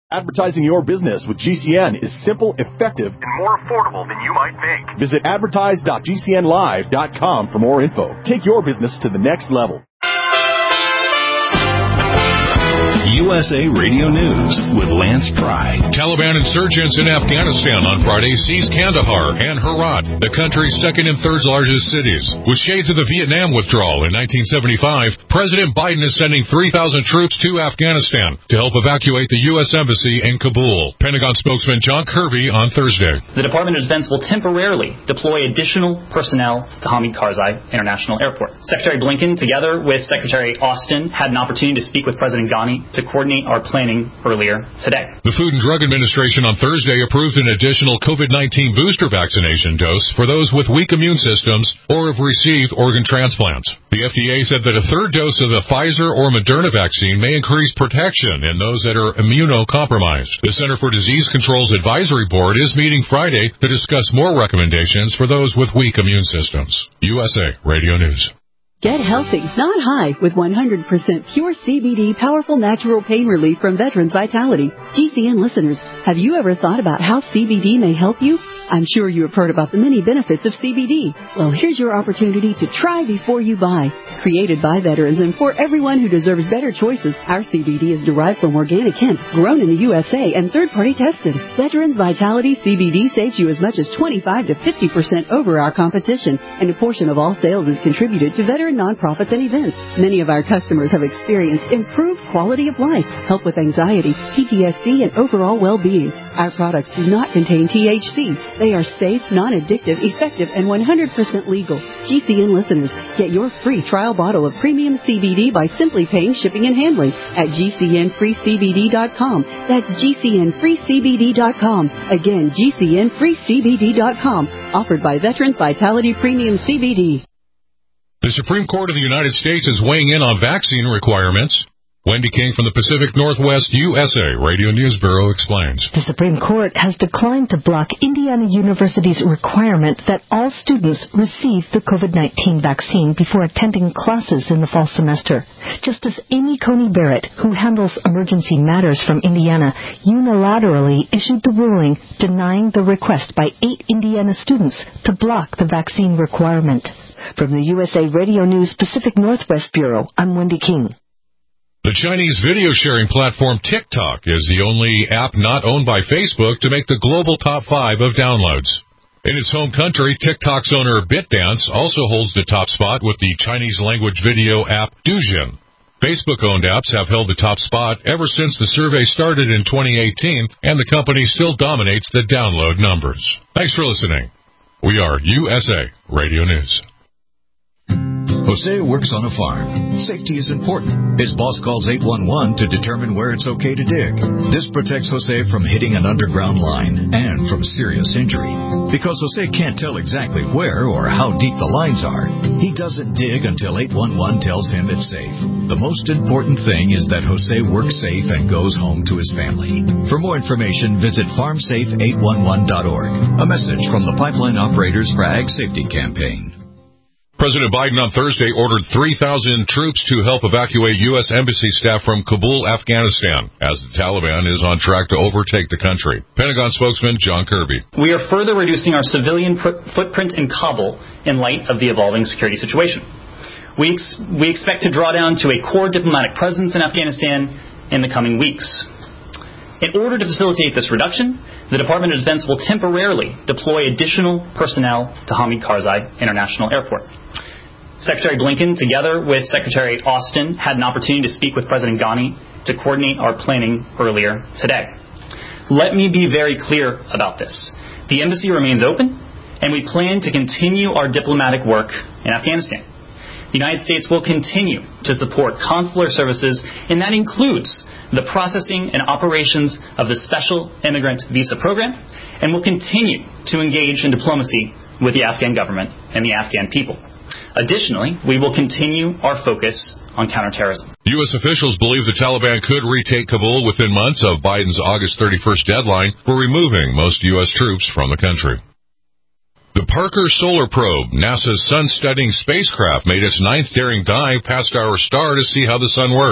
Advertising your business with GCN is simple, effective, and more affordable than you might think. Visit advertise.gcnlive.com for more info. Take your business to the next level. USA Radio News with Lance Pry. Taliban insurgents in Afghanistan on Friday seized Kandahar and Herat, the country's second and third largest cities. With shades of the Vietnam withdrawal in 1975, President Biden is sending 3,000 troops to Afghanistan to help evacuate the U.S. Embassy in Kabul. Pentagon spokesman John Kirby on Thursday. The Department of Defense will temporarily deploy additional personnel to Hamid Karzai International Airport. Secretary Blinken, together with Secretary Austin, had an opportunity to speak with President Ghani to coordinate our planning earlier today. The Food and Drug Administration on Thursday approved an additional COVID-19 booster vaccination dose for those with weak immune systems or have received organ transplants. The FDA said that a third dose of the Pfizer or Moderna vaccine may increase protection in those that are immunocompromised. The Center for Disease Control's advisory board is meeting Friday to discuss more recommendations for those with weak immune systems. USA Radio News. Get healthy, not high, with 100% pure CBD powerful natural pain relief from Veterans Vitality. GCN listeners, have you ever thought about how CBD may help you? I'm sure you have heard about the many benefits of CBD. Well, here's your opportunity to try before you buy. Created by veterans and for everyone who deserves better choices, our CBD is derived from organic hemp, grown in the USA, and third-party tested. Veterans Vitality CBD saves you as much as 25 to 50% over our competition, and a portion of all sales is contributed to veteran nonprofits and events. Many of our customers have experienced improved quality of life, help with anxiety, PTSD, and overall well-being. Our products do not contain THC. They are safe, non-addictive, effective, and 100% legal. GCN listeners, get your free trial bottle of premium CBD by simply paying shipping and handling at GCNFreeCBD.com. That's GCNFreeCBD.com. Again, GCNFreeCBD.com. Offered by Veterans Vitality Premium CBD. The Supreme Court of the United States is weighing in on vaccine requirements. Wendy King from the Pacific Northwest USA Radio News Bureau explains. The Supreme Court has declined to block Indiana University's requirement that all students receive the COVID-19 vaccine before attending classes in the fall semester. Justice Amy Coney Barrett, who handles emergency matters from Indiana, unilaterally issued the ruling denying the request by 8 Indiana students to block the vaccine requirement. From the USA Radio News Pacific Northwest Bureau, I'm Wendy King. The Chinese video-sharing platform TikTok is the only app not owned by Facebook to make the global top 5 of downloads. In its home country, TikTok's owner ByteDance also holds the top spot with the Chinese-language video app Douyin. Facebook-owned apps have held the top spot ever since the survey started in 2018, and the company still dominates the download numbers. Thanks for listening. We are USA Radio News. Jose works on a farm. Safety is important. His boss calls 811 to determine where it's okay to dig. This protects Jose from hitting an underground line and from serious injury. Because Jose can't tell exactly where or how deep the lines are, he doesn't dig until 811 tells him it's safe. The most important thing is that Jose works safe and goes home to his family. For more information, visit farmsafe811.org. A message from the Pipeline Operators for Ag Safety Campaign. President Biden on Thursday ordered 3,000 troops to help evacuate U.S. Embassy staff from Kabul, Afghanistan, as the Taliban is on track to overtake the country. Pentagon spokesman John Kirby. We are further reducing our civilian footprint in Kabul in light of the evolving security situation. We expect to draw down to a core diplomatic presence in Afghanistan in the coming weeks. In order to facilitate this reduction, the Department of Defense will temporarily deploy additional personnel to Hamid Karzai International Airport. Secretary Blinken, together with Secretary Austin, had an opportunity to speak with President Ghani to coordinate our planning earlier today. Let me be very clear about this. The embassy remains open, and we plan to continue our diplomatic work in Afghanistan. The United States will continue to support consular services, and that includes the processing and operations of the Special Immigrant Visa Program, and will continue to engage in diplomacy with the Afghan government and the Afghan people. Additionally, we will continue our focus on counterterrorism. U.S. officials believe the Taliban could retake Kabul within months of Biden's August 31st deadline for removing most U.S. troops from the country. The Parker Solar Probe, NASA's sun-studying spacecraft, made its 9th daring dive past our star to see how the sun works.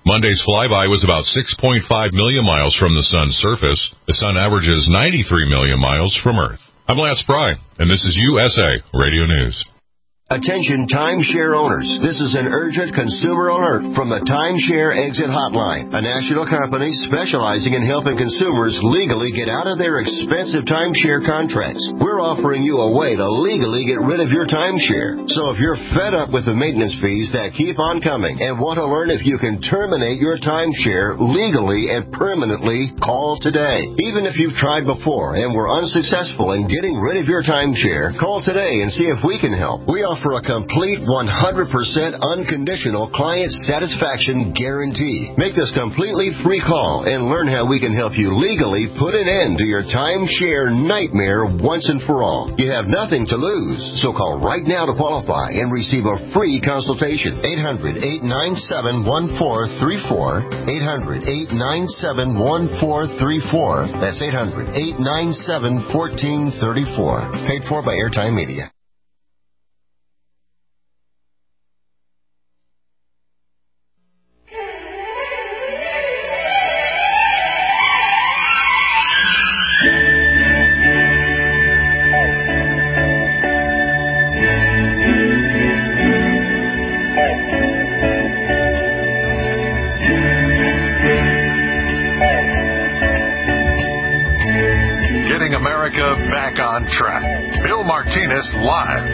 Monday's flyby was about 6.5 million miles from the sun's surface. The sun averages 93 million miles from Earth. I'm Lance Pry, and this is USA Radio News. Attention timeshare owners. This is an urgent consumer alert from the Timeshare Exit Hotline, a national company specializing in helping consumers legally get out of their expensive timeshare contracts. We're offering you a way to legally get rid of your timeshare. So if you're fed up with the maintenance fees that keep on coming and want to learn if you can terminate your timeshare legally and permanently, call today. Even if you've tried before and were unsuccessful in getting rid of your timeshare, call today and see if we can help. We offer a complete 100% unconditional client satisfaction guarantee. Make this completely free call and learn how we can help you legally put an end to your timeshare nightmare once and for all. You have nothing to lose, so call right now to qualify and receive a free consultation. 800-897-1434. 800-897-1434. That's 800-897-1434. Paid for by Airtime Media. Back on track. Bill Martinez live.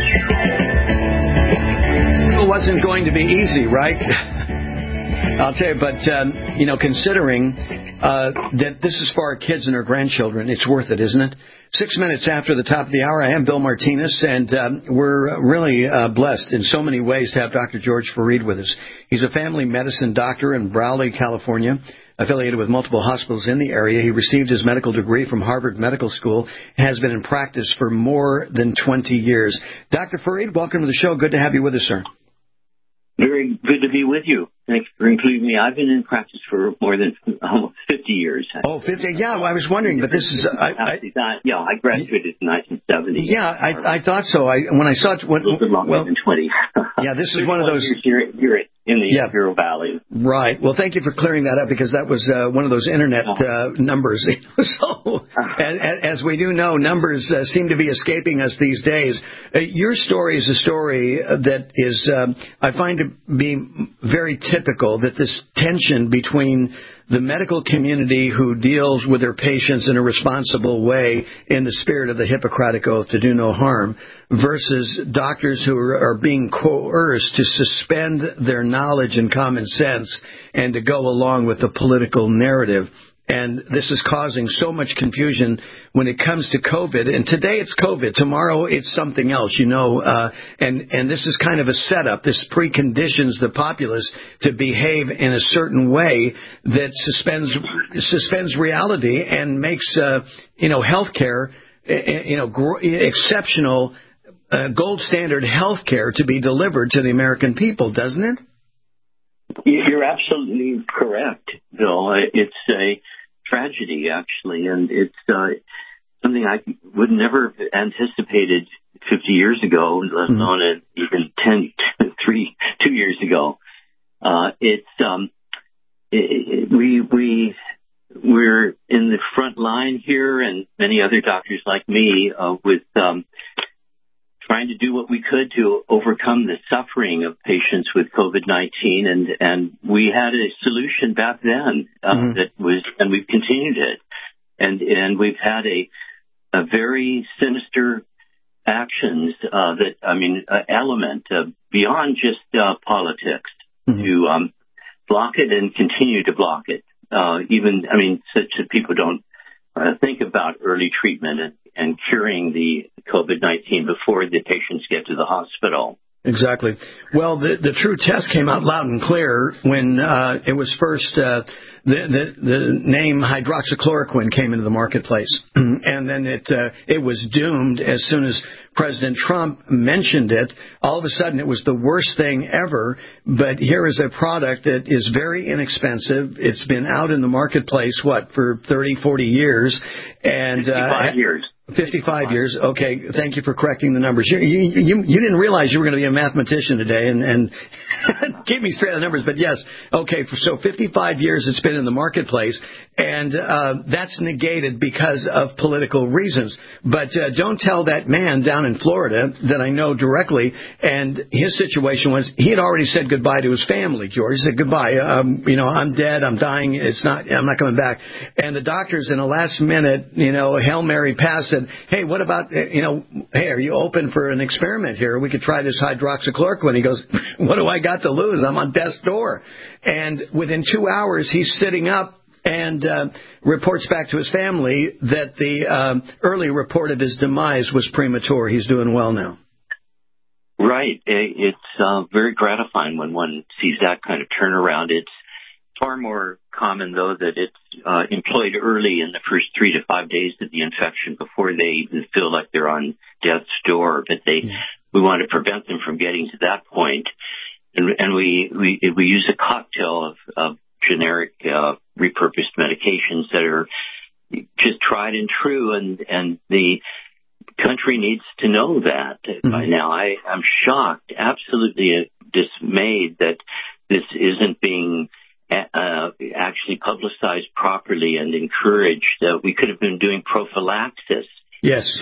It wasn't going to be easy, right? I'll tell you, but, considering that this is for our kids and our grandchildren, it's worth it, isn't it? 6 minutes after the top of the hour, I am Bill Martinez, and we're really blessed in so many ways to have Dr. George Fareed with us. He's a family medicine doctor in Brawley, California, affiliated with multiple hospitals in the area. He received his medical degree from Harvard Medical School and has been in practice for more than 20 years. Dr. Fareed, welcome to the show. Good to have you with us, sir. Very good to be with you. Thanks for including me. I've been in practice for more than almost 50 years. Oh, 50? Yeah, well, I was wondering, but this is... I graduated in 1970. Yeah, I thought so. When I saw it... A little bit longer than 20. Yeah, this is one of those... You're in the Imperial Valley. Right. Well, thank you for clearing that up, because that was one of those Internet numbers. So, as we do know, numbers seem to be escaping us these days. Your story is a story that is, I find to be very typical, that this tension between the medical community who deals with their patients in a responsible way in the spirit of the Hippocratic Oath to do no harm versus doctors who are being coerced to suspend their knowledge and common sense and to go along with the political narrative. And this is causing so much confusion when it comes to COVID. And today it's COVID. Tomorrow it's something else, and this is kind of a setup. This preconditions the populace to behave in a certain way that suspends reality and makes, healthcare, exceptional, gold standard healthcare to be delivered to the American people, doesn't it? You're absolutely correct, Bill. It's a tragedy, actually, and it's something I would never have anticipated 50 years ago, let alone even 2 years ago. We're in the front line here, and many other doctors like me, with trying to do what we could to overcome the suffering of patients with COVID-19, and we had a solution back then and we've continued it, and we've had a very sinister actions element beyond just politics to block it and continue to block it. Such that people don't think about early treatment and curing the COVID-19 before the patients get to the hospital. Exactly. Well, the true test came out loud and clear when it was first the name hydroxychloroquine came into the marketplace, and then it was doomed as soon as President Trump mentioned it. All of a sudden, it was the worst thing ever. But here is a product that is very inexpensive. It's been out in the marketplace for 30, 40 years, and 55 years. 55 years. Okay, thank you for correcting the numbers. You didn't realize you were going to be a mathematician today and keep me straight on the numbers, but yes. Okay, so 55 years it's been in the marketplace, and that's negated because of political reasons. But don't tell that man down in Florida that I know directly, and his situation was he had already said goodbye to his family, George. He said, goodbye, I'm dead, I'm dying, I'm not coming back. And the doctors in a last minute, Hail Mary pass said, hey, what about, hey, are you open for an experiment here? We could try this hydroxychloroquine. He goes, what do I got to lose? I'm on death's door. And within 2 hours, he's sitting up and reports back to his family that the early report of his demise was premature. He's doing well now. Right. It's very gratifying when one sees that kind of turnaround. It's far more common, though, that it's employed early in the first 3 to 5 days of the infection before they even feel like they're on death's door. But we want to prevent them from getting to that point. And we use a cocktail of generic repurposed medications that are just tried and true. And the country needs to know that by now. I'm shocked, absolutely dismayed that this isn't being actually publicized properly and encouraged. We could have been doing prophylaxis. Yes.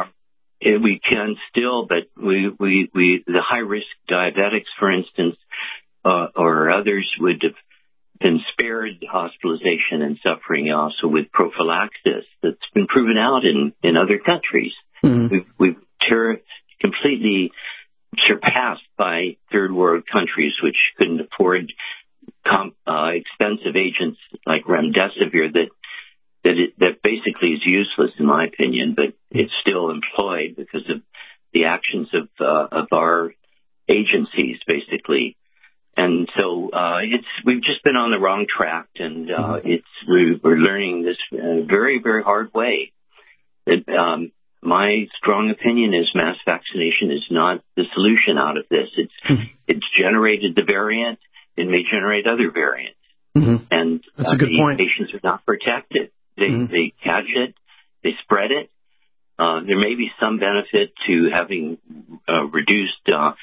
We can still, but the high risk diabetics, for instance, or others would have been spared hospitalization and suffering also with prophylaxis that's been proven out in other countries. We've completely surpassed by third world countries which couldn't afford expensive agents like remdesivir that basically is useless in my opinion, but it's still employed because of the actions of our agencies basically. And so we've just been on the wrong track, and we're learning this very, very hard way. My strong opinion is mass vaccination is not the solution out of this. It's generated the variant. It may generate other variants. And that's a good point. Patients are not protected. They catch it. They spread it. There may be some benefit to having reduced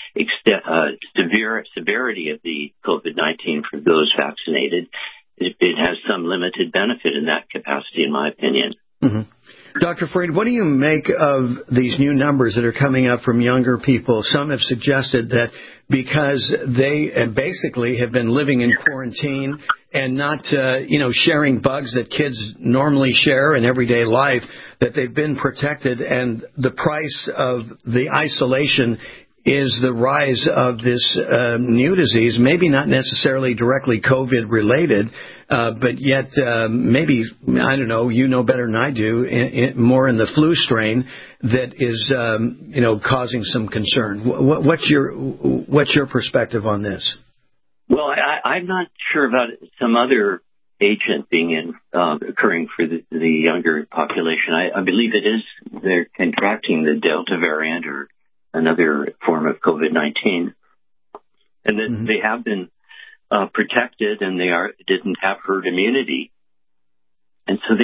severity of the COVID-19 for those vaccinated. It has some limited benefit in that capacity, in my opinion. Dr. Freed, what do you make of these new numbers that are coming up from younger people? Some have suggested that because they basically have been living in quarantine and not, sharing bugs that kids normally share in everyday life, that they've been protected, and the price of the isolation is the rise of this new disease, maybe not necessarily directly COVID related, but yet maybe, I don't know, you know better than I do, more in the flu strain that is, causing some concern. What's your perspective on this? Well, I'm not sure about some other agent being occurring for the younger population. I believe they're contracting the Delta variant or another form of COVID-19, and that they have been protected, and they didn't have herd immunity, and so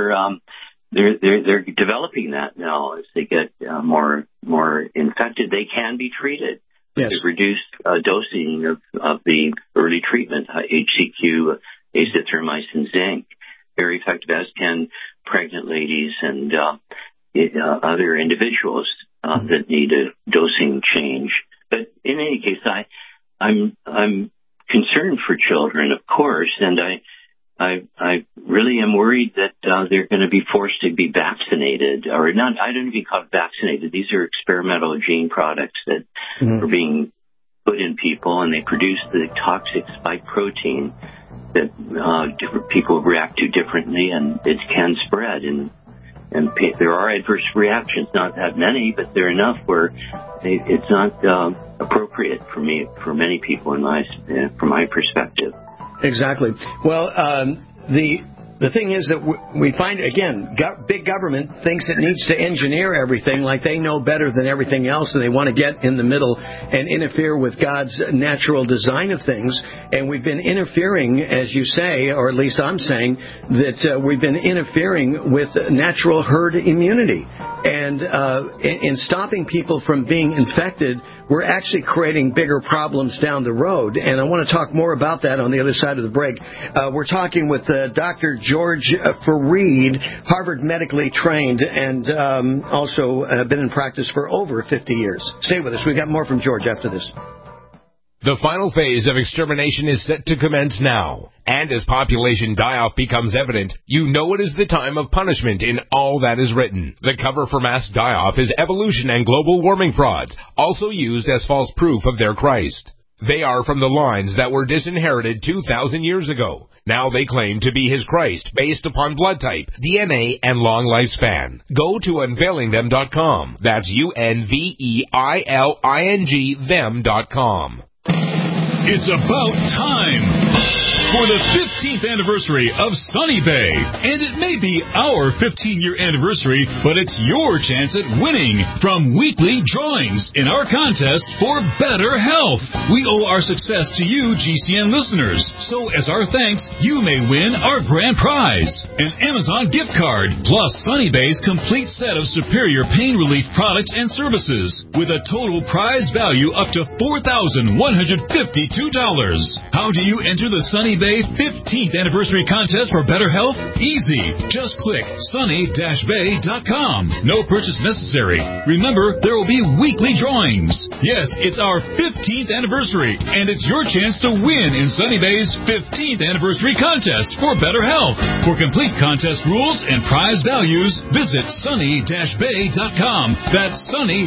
they're developing that now. As they get more infected, they can be treated. Yes. They've reduced dosing of the early treatment, HCQ, azithromycin, zinc, very effective, as can pregnant ladies and other individuals that need a dosing change. But in any case, I'm concerned for children, of course, and I really am worried that they're going to be forced to be vaccinated, or not. I don't even call it vaccinated. These are experimental gene products that are being put in people, and they produce the toxic spike protein that different people react to differently, and it can spread. And there are adverse reactions, not that many, but they're enough where it's not appropriate for many people from my perspective. Exactly. Well, the The thing is that we find, again, big government thinks it needs to engineer everything like they know better than everything else, and they want to get in the middle and interfere with God's natural design of things. And we've been interfering, as you say, or at least I'm saying, that we've been interfering with natural herd immunity. And in stopping people from being infected, we're actually creating bigger problems down the road. And I want to talk more about that on the other side of the break. We're talking with Dr. George Fareed, Harvard medically trained, and also been in practice for over 50 years. Stay with us. We've got more from George after this. The final phase of extermination is set to commence now. And as population die-off becomes evident, you know it is the time of punishment in all that is written. The cover for mass die-off is evolution and global warming frauds, also used as false proof of their Christ. They are from the lines that were disinherited 2,000 years ago. Now they claim to be his Christ based upon blood type, DNA, and long lifespan. Go to unveilingthem.com. That's UNVEILING them.com. It's about time for the 15th anniversary of Sunny Bay. And it may be our 15-year anniversary, but it's your chance at winning from weekly drawings in our contest for better health. We owe our success to you, GCN listeners. So as our thanks, you may win our grand prize, an Amazon gift card, plus Sunny Bay's complete set of superior pain relief products and services, with a total prize value up to $4,152. How do you enter the Sunny Bay 15th anniversary contest for better health? Easy. Just click sunny-bay.com. No purchase necessary. Remember, there will be weekly drawings. Yes, it's our 15th anniversary, and it's your chance to win in Sunny Bay's 15th anniversary contest for better health. For complete contest rules and prize values, visit sunny-bay.com. That's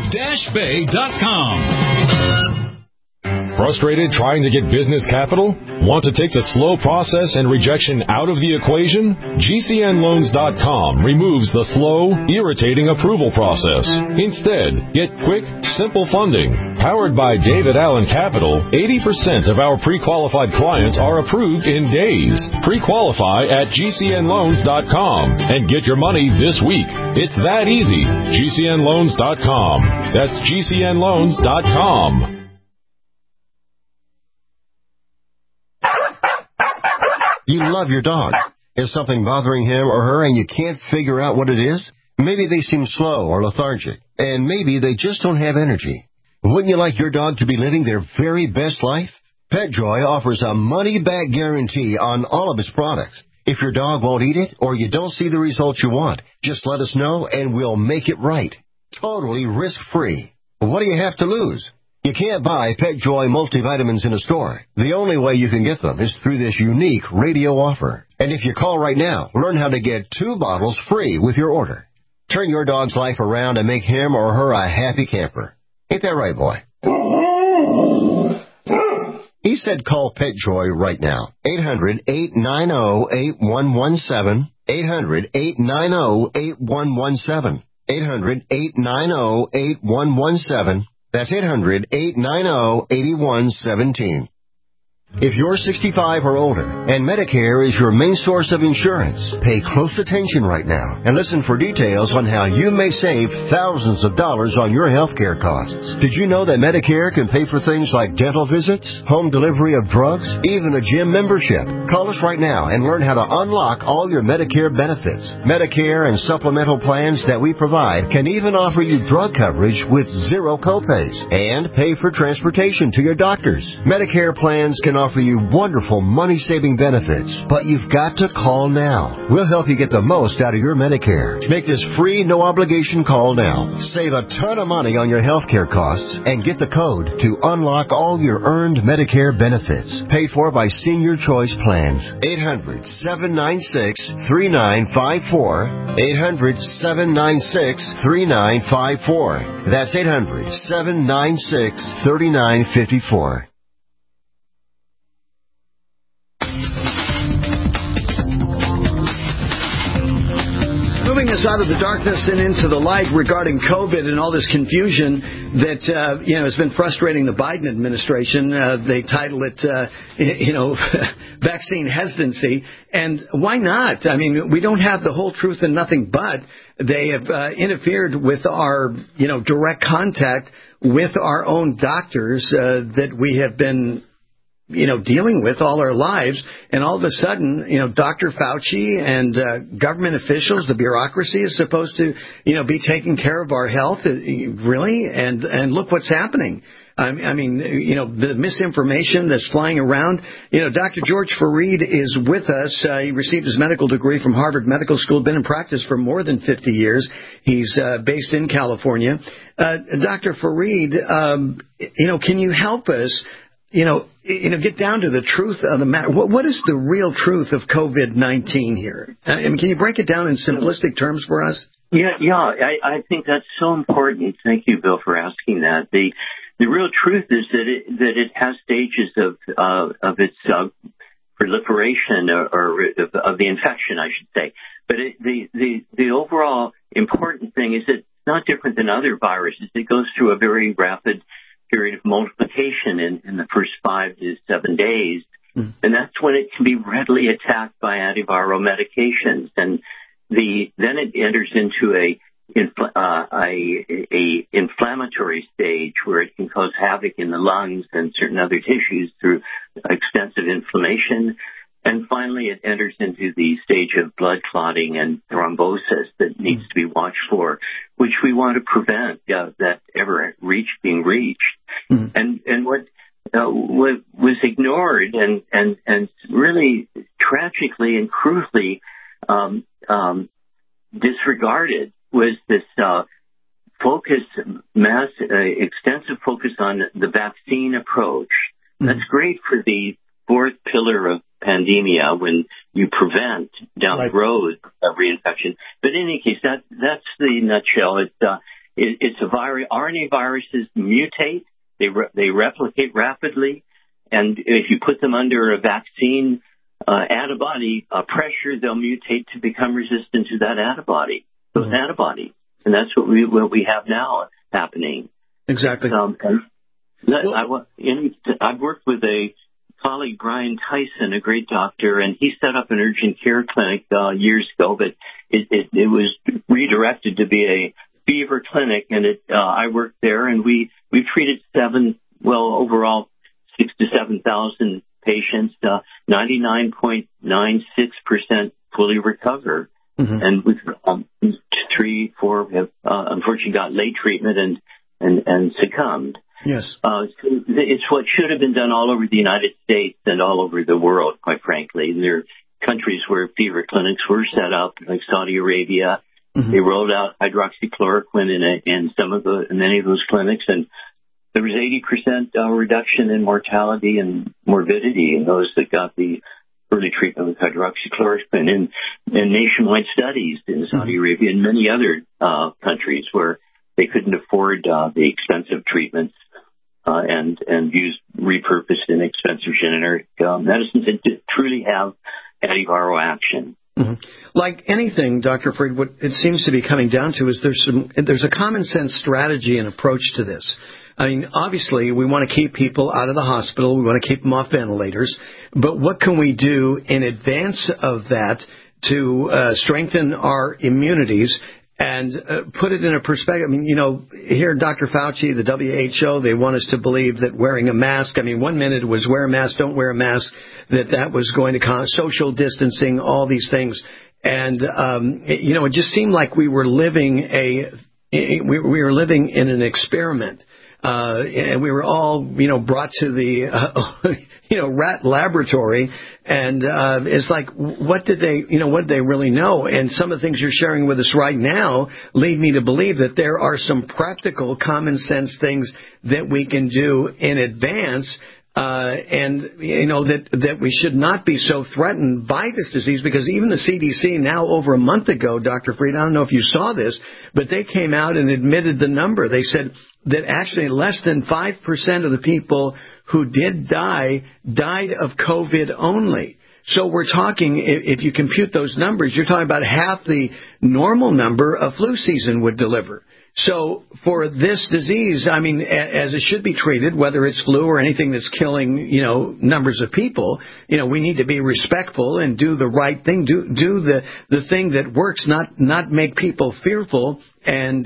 sunny-bay.com. Frustrated trying to get business capital? Want to take the slow process and rejection out of the equation? GCNloans.com removes the slow, irritating approval process. Instead, get quick, simple funding. Powered by David Allen Capital, 80% of our pre-qualified clients are approved in days. Pre-qualify at GCNloans.com and get your money this week. It's that easy. GCNloans.com. That's GCNloans.com. You love your dog. Is something bothering him or her and you can't figure out what it is? Maybe they seem slow or lethargic, and maybe they just don't have energy. Wouldn't you like your dog to be living their very best life? PetJoy offers a money-back guarantee on all of its products. If your dog won't eat it or you don't see the results you want, just let us know and we'll make it right. Totally risk-free. What do you have to lose? You can't buy PetJoy multivitamins in a store. The only way you can get them is through this unique radio offer. And if you call right now, learn how to get 2 bottles free with your order. Turn your dog's life around and make him or her a happy camper. Ain't that right, boy? He said call PetJoy right now. 800-890-8117. 800-890-8117. 800-890-8117. That's 800-890-8117. If you're 65 or older and Medicare is your main source of insurance, pay close attention right now and listen for details on how you may save thousands of dollars on your health care costs. Did you know that Medicare can pay for things like dental visits, home delivery of drugs, even a gym membership? Call us right now and learn how to unlock all your Medicare benefits. Medicare and supplemental plans that we provide can even offer you drug coverage with zero copays and pay for transportation to your doctors. Medicare plans can offer you wonderful money-saving benefits, but you've got to call now. We'll help you get the most out of your Medicare. Make this free, no-obligation call now. Save a ton of money on your health care costs and get the code to unlock all your earned Medicare benefits. Paid for by Senior Choice Plans. 800-796-3954. 800-796-3954. That's 800-796-3954. Moving us out of the darkness and into the light regarding COVID and all this confusion, that has been frustrating the Biden administration. They title it, vaccine hesitancy. And why not? I mean, we don't have the whole truth and nothing but. They have interfered with our, direct contact with our own doctors that we have been dealing with all our lives, and all of a sudden, Dr. Fauci and government officials, the bureaucracy is supposed to, be taking care of our health, really, and look what's happening. I mean, the misinformation that's flying around. Dr. George Fareed is with us. He received his medical degree from Harvard Medical School, been in practice for more than 50 years. He's based in California. Dr. Fareed, can you help us? Get down to the truth of the matter. What is the real truth of COVID-19 here? Can you break it down in simplistic terms for us? Yeah. I think that's so important. Thank you, Bill, for asking that. The real truth is that it has stages of its proliferation or of the infection, I should say. But the overall important thing is it's not different than other viruses. It goes through a very rapid period of multiplication in the first 5 to 7 days. And that's when it can be readily attacked by antiviral medications. And then it enters into a inflammatory stage where it can cause havoc in the lungs and certain other tissues through extensive inflammation. And finally, it enters into the stage of blood clotting and thrombosis that needs to be watched for, which we want to prevent that ever being reached. And what was ignored and really tragically and cruelly disregarded was this extensive focus on the vaccine approach. That's great for the fourth pillar of pandemia when you prevent down the road a reinfection. But in any case, that's the nutshell. It's a virus. RNA viruses mutate. They replicate rapidly. And if you put them under a vaccine antibody pressure, they'll mutate to become resistant to that antibody, those antibodies. And that's what we have now happening. Exactly. I've worked with a colleague, Brian Tyson, a great doctor, and he set up an urgent care clinic years ago, but it was redirected to be a fever clinic, and I worked there, and we've treated overall 6,000 to 7,000 patients, 99.96% fully recover, and with 3, 4 have unfortunately got late treatment and succumbed. Yes. It's what should have been done all over the United States and all over the world, quite frankly. And there are countries where fever clinics were set up, like Saudi Arabia. They rolled out hydroxychloroquine in many of those clinics, and there was 80% reduction in mortality and morbidity in those that got the early treatment with hydroxychloroquine. And nationwide studies in Saudi Arabia and many other countries where they couldn't afford the expensive treatments and used repurposed and expensive generic medicines that truly have antiviral action. Like anything, Dr. Fareed, what it seems to be coming down to is there's a common sense strategy and approach to this. I mean, obviously, we want to keep people out of the hospital. We want to keep them off ventilators. But what can we do in advance of that to strengthen our immunities and put it in a perspective? I mean, here Dr. Fauci, the WHO, they want us to believe that wearing a mask, I mean, 1 minute it was wear a mask, don't wear a mask, that was going to cause social distancing, all these things. And, it just seemed like we were living in an experiment. And we were all, brought to the, rat laboratory. And it's like, what did they really know? And some of the things you're sharing with us right now lead me to believe that there are some practical, common sense things that we can do in advance. That we should not be so threatened by this disease, because even the CDC now over a month ago, Dr. Fareed, I don't know if you saw this, but they came out and admitted the number. They said that actually less than 5% of the people who did die died of COVID only. So we're talking, if you compute those numbers, you're talking about half the normal number a flu season would deliver. So for this disease, I mean, as it should be treated, whether it's flu or anything that's killing, numbers of people, we need to be respectful and do the right thing, do the thing that works, not make people fearful, and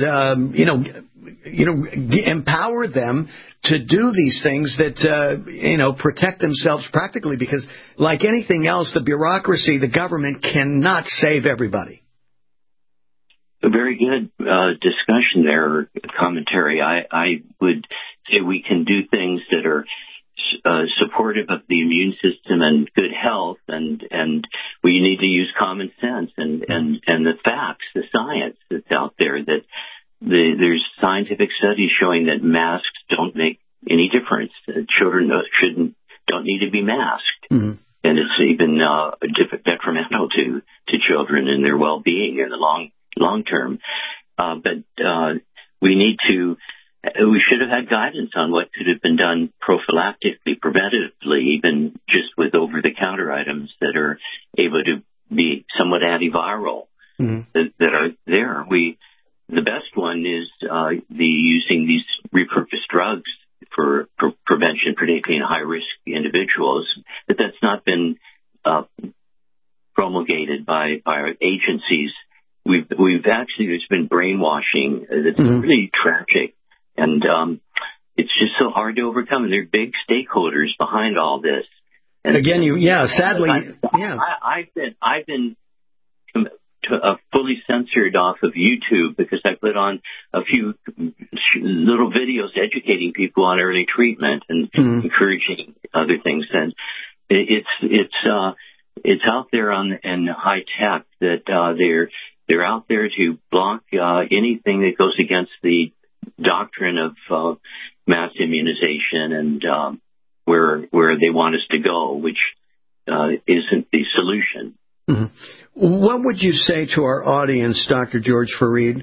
empower them to do these things that, protect themselves practically, because like anything else, the bureaucracy, the government cannot save everybody. A very good discussion there, commentary. I would say we can do things that are supportive of the immune system and good health, and we need to use common sense and the facts, the science that's out there. That there's scientific studies showing that masks don't make any difference. Children don't need to be masked, and it's even detrimental to children and their well-being in the long term. But we should have had guidance on what could have been done prophylactically, preventatively, even just with over-the-counter items that are able to be somewhat antiviral that are there. The best one is using these repurposed drugs for prevention, particularly in high-risk individuals. But that's not been promulgated by our agencies. We've actually, there's been brainwashing that's really tragic, and it's just so hard to overcome. And there are big stakeholders behind all this. And again, sadly, I've been fully censored off of YouTube because I put on a few little videos educating people on early treatment and encouraging other things. And it's out there in high tech that they're out there to block anything that goes against the doctrine of mass immunization and where they want us to go, which isn't the solution. What would you say to our audience, Dr. George Fareed?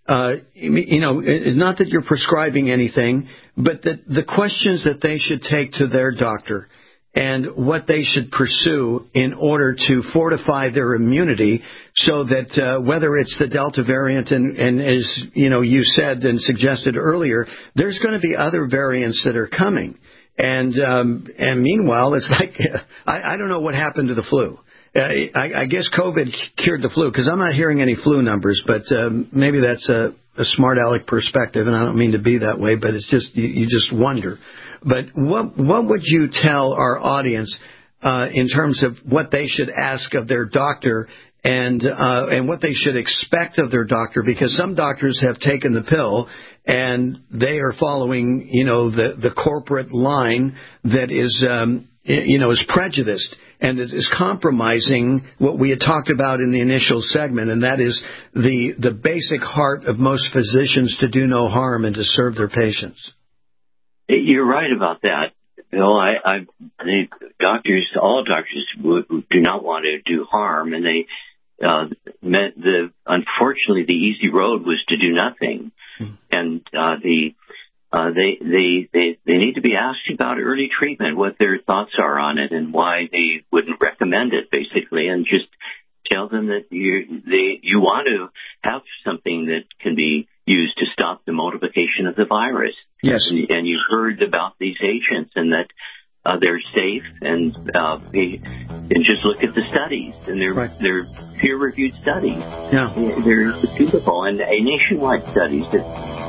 Not that you're prescribing anything, but that the questions that they should take to their doctor and what they should pursue in order to fortify their immunity, so that whether it's the Delta variant and as you said and suggested earlier, there's going to be other variants that are coming. And meanwhile, it's like I don't know what happened to the flu. I guess COVID cured the flu, because I'm not hearing any flu numbers, but maybe that's a smart aleck perspective, and I don't mean to be that way, but it's just you just wonder. But what would you tell our audience in terms of what they should ask of their doctor and what they should expect of their doctor? Because some doctors have taken the pill and they are following the corporate line that is prejudiced and it is compromising what we had talked about in the initial segment, and that is the basic heart of most physicians, to do no harm and to serve their patients. You're right about that, Bill. All doctors do not want to do harm, and unfortunately, the easy road was to do nothing. And they need to be asked about early treatment, what their thoughts are on it, and why they wouldn't recommend it, basically, and just tell them that you want to have something that can be used to stop the multiplication of the virus. Yes. And you've heard about these agents and that they're safe, and just look at the studies, and they're peer-reviewed studies. Yeah. They're reputable and nationwide studies that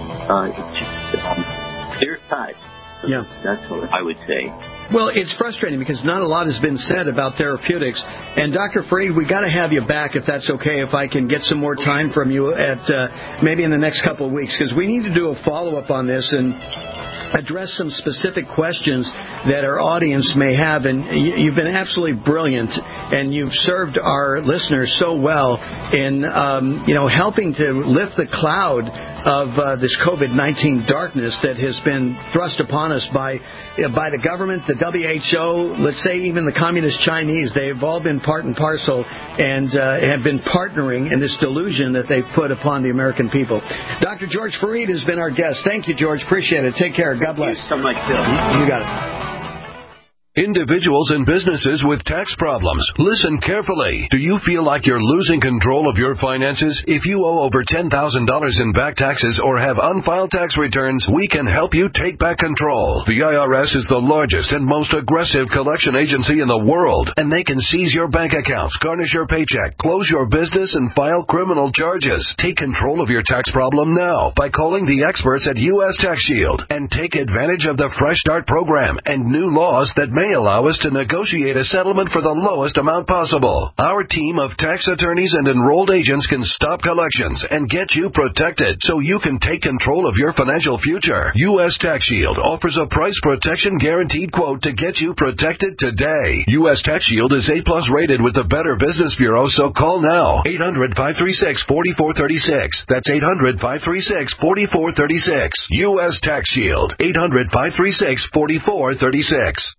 clear cut. Yeah. That's what I would say. Well, it's frustrating because not a lot has been said about therapeutics. And Dr. Fareed, we got to have you back, if that's okay, if I can get some more time from you at maybe in the next couple of weeks, because we need to do a follow-up on this and address some specific questions that our audience may have. And you've been absolutely brilliant, and you've served our listeners so well in helping to lift the cloud of this COVID-19 darkness that has been thrust upon us by the government, the WHO, let's say even the Communist Chinese. They've all been part and parcel and have been partnering in this delusion that they've put upon the American people. Dr. George Fareed has been our guest. Thank you, George. Appreciate it. Take care. God bless. Thank you so much, Bill. You got it. Individuals and businesses with tax problems, listen carefully. Do you feel like you're losing control of your finances? If you owe over $10,000 in back taxes or have unfiled tax returns, we can help you take back control. The IRS is the largest and most aggressive collection agency in the world, and they can seize your bank accounts, garnish your paycheck, close your business, and file criminal charges. Take control of your tax problem now by calling the experts at U.S. Tax Shield and take advantage of the Fresh Start program and new laws that may allow us to negotiate a settlement for the lowest amount possible. Our team of tax attorneys and enrolled agents can stop collections and get you protected so you can take control of your financial future. U.S. Tax Shield offers a price protection guaranteed quote to get you protected today. U.S. Tax Shield is A+ rated with the Better Business Bureau, so call now. 800-536-4436. That's 800-536-4436. U.S. Tax Shield. 800-536-4436.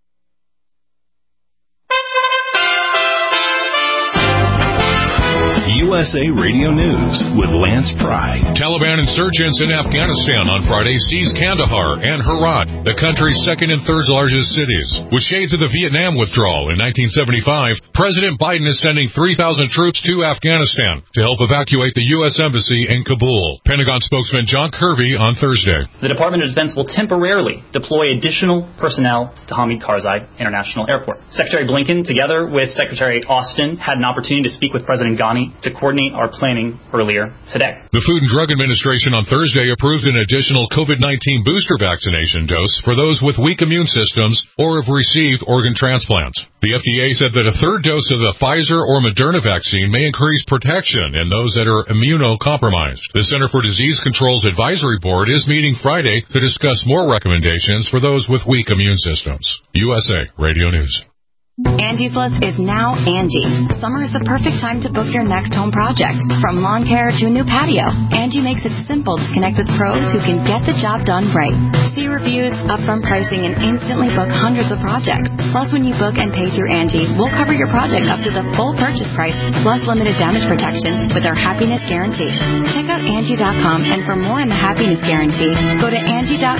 USA Radio News with Lance Pry. Taliban insurgents in Afghanistan on Friday seized Kandahar and Herat, the country's second and third largest cities. With shades of the Vietnam withdrawal in 1975, President Biden is sending 3,000 troops to Afghanistan to help evacuate the U.S. Embassy in Kabul. Pentagon spokesman John Kirby on Thursday. The Department of Defense will temporarily deploy additional personnel to Hamid Karzai International Airport. Secretary Blinken, together with Secretary Austin, had an opportunity to speak with President Ghani to coordinate our planning earlier today. The Food and Drug Administration on Thursday approved an additional COVID-19 booster vaccination dose for those with weak immune systems or have received organ transplants. The FDA said that a third dose of the Pfizer or Moderna vaccine may increase protection in those that are immunocompromised. The Center for Disease Control's advisory board is meeting Friday to discuss more recommendations for those with weak immune systems. USA Radio News. Angie's List is now Angie. Summer is the perfect time to book your next home project. From lawn care to a new patio, Angie makes it simple to connect with pros who can get the job done right. See reviews, upfront pricing, and instantly book hundreds of projects. Plus, when you book and pay through Angie, we'll cover your project up to the full purchase price, plus limited damage protection with our Happiness Guarantee. Check out Angie.com, and for more on the Happiness Guarantee, go to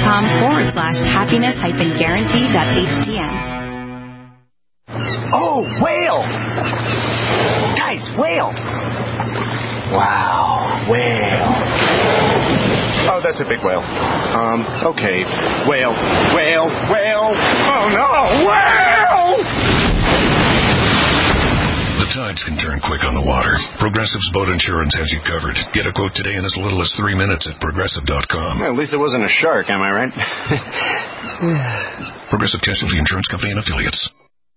Angie.com/happiness-guarantee.htm. Oh, whale! Guys, whale! Wow, whale. Oh, that's a big whale. Okay. Whale. Oh, no, whale! The tides can turn quick on the water. Progressive's boat insurance has you covered. Get a quote today in as little as 3 minutes at Progressive.com. Well, at least it wasn't a shark, am I right? Progressive Casualty Insurance Company and Affiliates.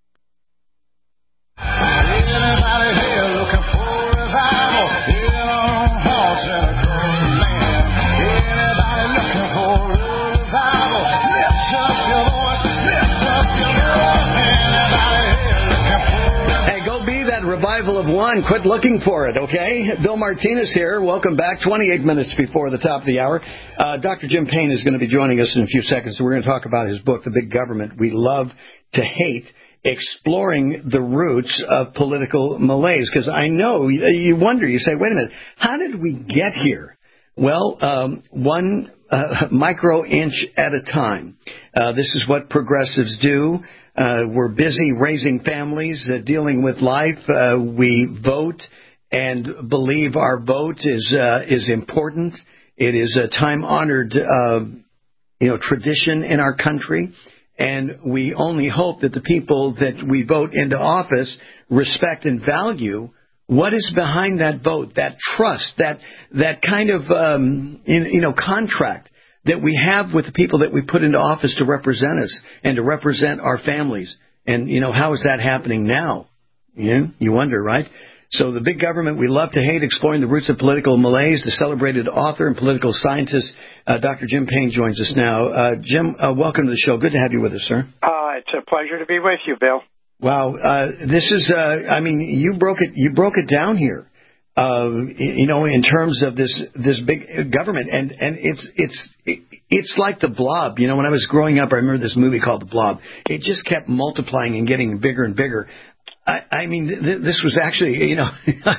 Anybody here looking for revival? Here on horse and across the land. Anybody looking for revival? Lift up your voice, lift up your voice. Anybody here looking for revival? Hey, go be that revival of one. Quit looking for it, okay? Bill Martinez here. Welcome back. 28 minutes before the top of the hour. Dr. Jim Payne is going to be joining us in a few seconds. So we're going to talk about his book, The Big Government We Love to Hate, exploring the roots of political malaise. Because I know you wonder, you say, wait a minute, how did we get here? Well, one micro inch at a time. This is what progressives do. We're busy raising families, dealing with life. We vote and believe our vote is important. It is a time-honored tradition in our country. And we only hope that the people that we vote into office respect and value what is behind that vote, that trust, that kind of contract that we have with the people that we put into office to represent us and to represent our families. And how is that happening now? You wonder, right? So The Big Government We Love to Hate, Exploring the Roots of Political Malaise. The celebrated author and political scientist, Dr. Jim Payne, joins us now. Jim, welcome to the show. Good to have you with us, sir. It's a pleasure to be with you, Bill. Wow. This is, you broke it down here, in terms of this big government. And it's like The Blob. When I was growing up, I remember this movie called The Blob. It just kept multiplying and getting bigger and bigger. This was actually,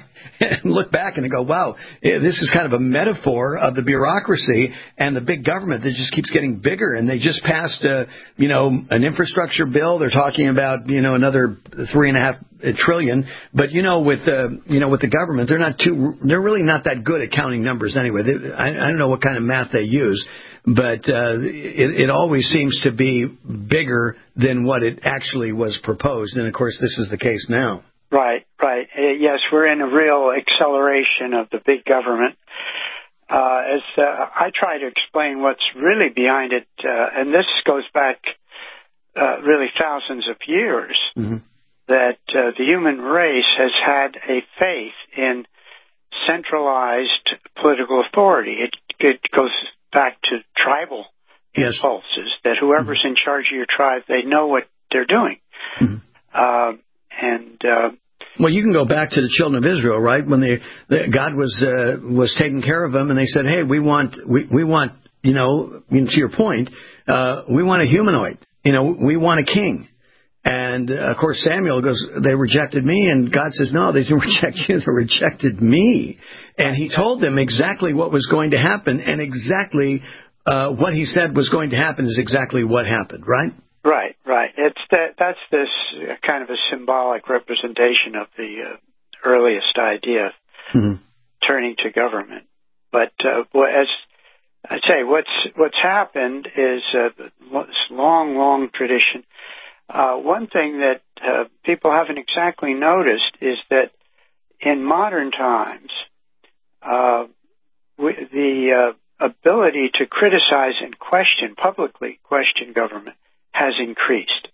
look back and go, wow, this is kind of a metaphor of the bureaucracy and the big government that just keeps getting bigger. And they just passed, an infrastructure bill. They're talking about, another $3.5 trillion. But, with the government, they're really not that good at counting numbers anyway. I don't know what kind of math they use. But it always seems to be bigger than what it actually was proposed. And, of course, this is the case now. Right. Yes, we're in a real acceleration of the big government. As I try to explain what's really behind it, and this goes back really thousands of years, that the human race has had a faith in centralized political authority. It goes back to tribal impulses, that whoever's in charge of your tribe, they know what they're doing. Well, you can go back to the children of Israel, right? When God was taking care of them, and they said, "Hey, we want, to your point, we want a humanoid. We want a king." And of course, Samuel goes, "They rejected me," and God says, "No, they didn't reject you; they rejected me." And He told them exactly what was going to happen, and exactly what He said was going to happen is exactly what happened, right? Right. That's this kind of a symbolic representation of the earliest idea of turning to government. But as I say, what's happened is this long tradition. One thing that people haven't exactly noticed is that in modern times, the ability to criticize and publicly question government has increased.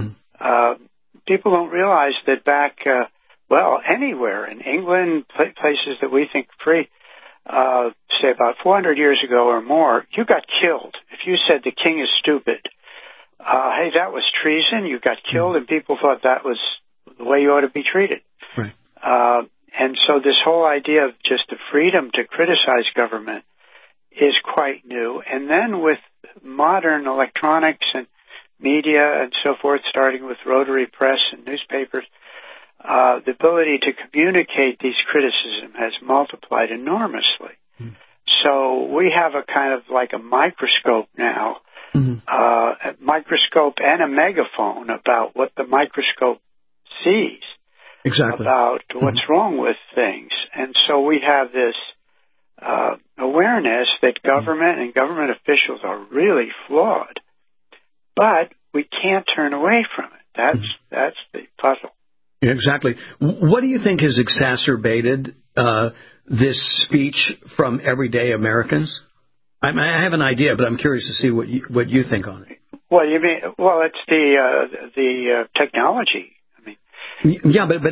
People don't realize that back, anywhere in England, places that we think free, say about 400 years ago or more, you got killed. If you said the king is stupid, hey, that was treason, you got killed, and people thought that was the way you ought to be treated. Right. And so this whole idea of just the freedom to criticize government is quite new. And then with modern electronics and media and so forth, starting with rotary press and newspapers, the ability to communicate these criticisms has multiplied enormously. So we have a kind of like a microscope now, a microscope and a megaphone about what the microscope sees. Exactly. About what's wrong with things. And so we have this awareness that government and government officials are really flawed. But we can't turn away from it. That's the puzzle. Exactly. What do you think has exacerbated this speech from everyday Americans? I have an idea, but I'm curious to see what you think on it. Well, you mean? Well, it's the technology. Yeah, but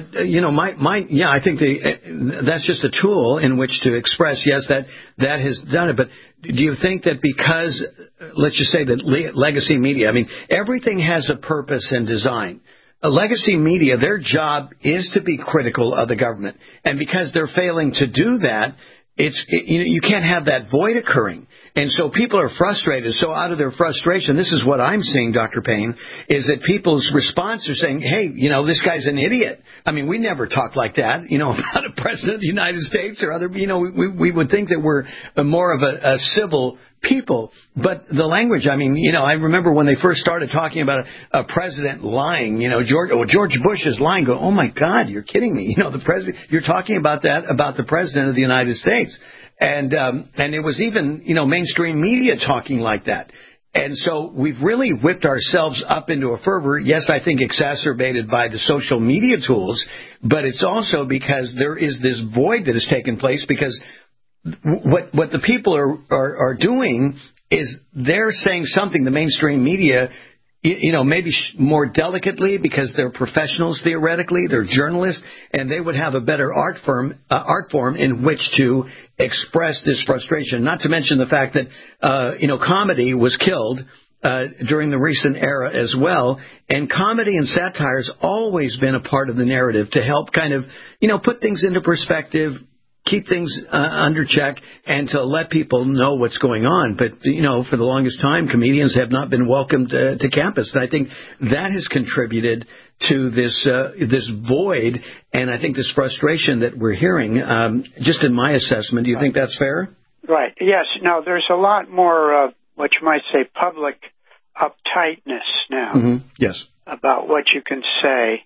I think that's just a tool in which to express. Yes, that has done it. But do you think that because, let's just say that legacy media, everything has a purpose and design. Legacy media, their job is to be critical of the government, and because they're failing to do that, you can't have that void occurring. And so people are frustrated. So out of their frustration, this is what I'm seeing, Dr. Payne, is that people's response are saying, hey, this guy's an idiot. We never talk like that, about a president of the United States or other, we would think that we're more of a civil people. But the language, I remember when they first started talking about a president lying, George Bush is lying, go, oh my God, you're kidding me. The president, you're talking about that, about the president of the United States. And it was even, mainstream media talking like that. And so we've really whipped ourselves up into a fervor. Yes, I think exacerbated by the social media tools, but it's also because there is this void that has taken place because what the people are doing is they're saying something, the mainstream media, maybe more delicately because they're professionals theoretically, they're journalists, and they would have a better art form in which to express this frustration. Not to mention the fact that, comedy was killed during the recent era as well, and comedy and satire has always been a part of the narrative to help kind of, put things into perspective, keep things under check, and to let people know what's going on. But, for the longest time, comedians have not been welcomed to campus. And I think that has contributed to this void, and I think this frustration that we're hearing. Just in my assessment, do you think that's fair? Right. Yes. No, there's a lot more, what you might say, public uptightness now. Mm-hmm. Yes. About what you can say.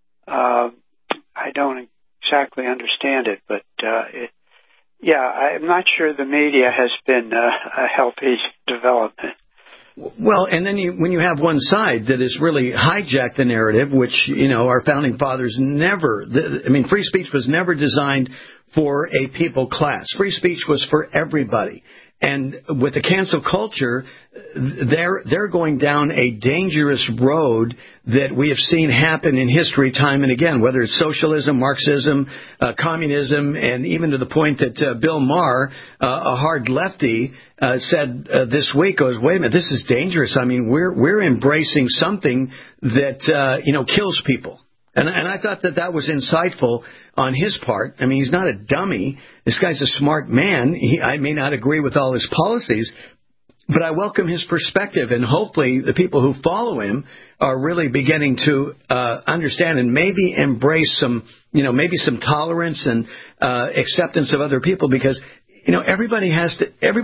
I don't exactly understand it, but I'm not sure the media has been a healthy development. Well, and then when you have one side that has really hijacked the narrative, which, our founding fathers free speech was never designed for a people class. Free speech was for everybody. And with the cancel culture, they're going down a dangerous road that we have seen happen in history time and again, whether it's socialism, Marxism, communism, and even to the point that Bill Maher, a hard lefty, said this week, goes, wait a minute, this is dangerous. I mean, we're embracing something that, kills people. And I thought that was insightful on his part. I mean, he's not a dummy. This guy's a smart man. I may not agree with all his policies, but I welcome his perspective. And hopefully the people who follow him are really beginning to understand and maybe embrace some tolerance and acceptance of other people, because everybody has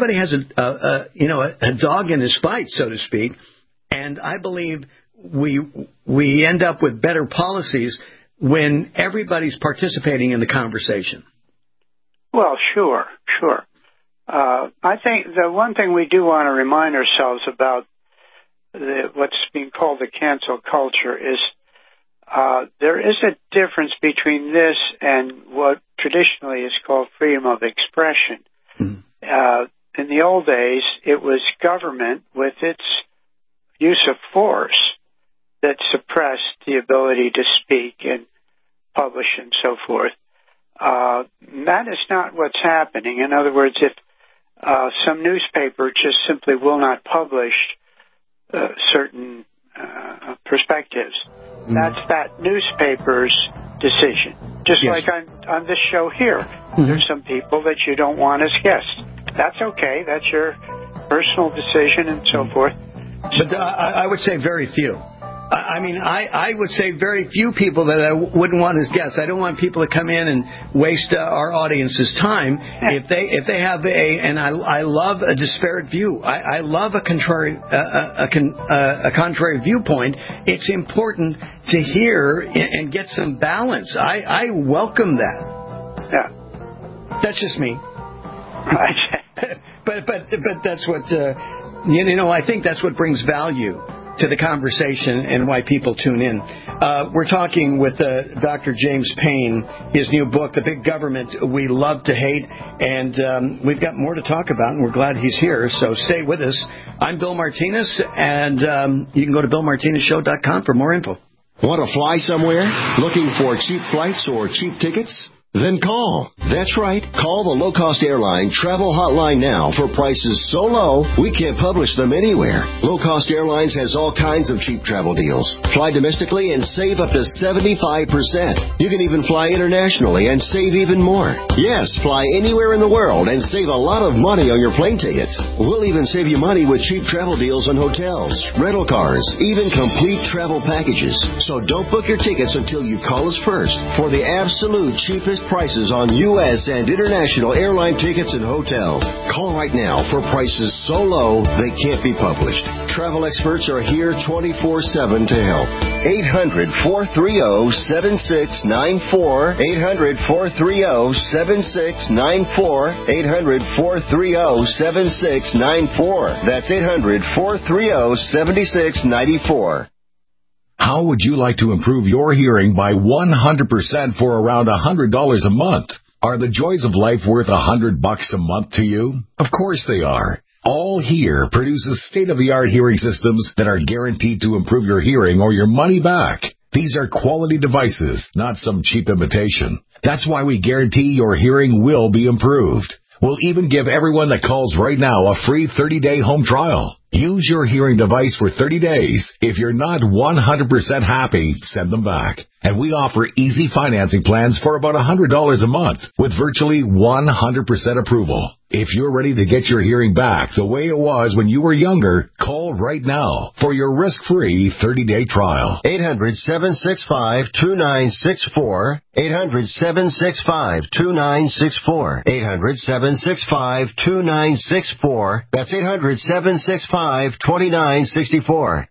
a dog in his fight, so to speak. And I believe we end up with better policies when everybody's participating in the conversation. Well, sure. I think the one thing we do want to remind ourselves about what's being called the cancel culture is there is a difference between this and what traditionally is called freedom of expression. Mm-hmm. In the old days, it was government with its use of force that suppressed the ability to speak and publish and so forth. That is not what's happening. In other words, if some newspaper just simply will not publish certain perspectives, that's that newspaper's decision. Just like on this show here, there's some people that you don't want as guests. That's okay. That's your personal decision and so forth. But I would say very few. I would say very few people that I wouldn't want as guests. I don't want people to come in and waste our audience's time. If they have and I love a disparate view. I love a contrary viewpoint. It's important to hear and get some balance. I welcome that. Yeah, that's just me. Right. but that's what I think that's what brings value to the conversation and why people tune in. We're talking with Dr. James Payne, his new book, The Big Government We Love to Hate, and we've got more to talk about, and we're glad he's here, so stay with us. I'm Bill Martinez, and you can go to BillMartinezShow.com for more info. Want to fly somewhere? Looking for cheap flights or cheap tickets? Then call. That's right. Call the low-cost airline travel hotline now for prices so low we can't publish them anywhere. Low-cost airlines has all kinds of cheap travel deals. Fly domestically and save up to 75%. You can even fly internationally and save even more. Yes, fly anywhere in the world and save a lot of money on your plane tickets. We'll even save you money with cheap travel deals on hotels, rental cars, even complete travel packages. So don't book your tickets until you call us first for the absolute cheapest prices on U.S. and international airline tickets and hotels. Call right now for prices so low they can't be published. Travel experts are here 24/7 to help. 800-430-7694. 800-430-7694. 800-430-7694. That's 800-430-7694. How would you like to improve your hearing by 100% for around $100 a month? Are the joys of life worth $100 a month to you? Of course they are. All Hear produces state-of-the-art hearing systems that are guaranteed to improve your hearing or your money back. These are quality devices, not some cheap imitation. That's why we guarantee your hearing will be improved. We'll even give everyone that calls right now a free 30-day home trial. Use your hearing device for 30 days. If you're not 100% happy, send them back. And we offer easy financing plans for about $100 a month with virtually 100% approval. If you're ready to get your hearing back the way it was when you were younger, call right now for your risk-free 30-day trial. 800-765-2964. 800-765-2964. 800-765-2964. That's 800-765-2964.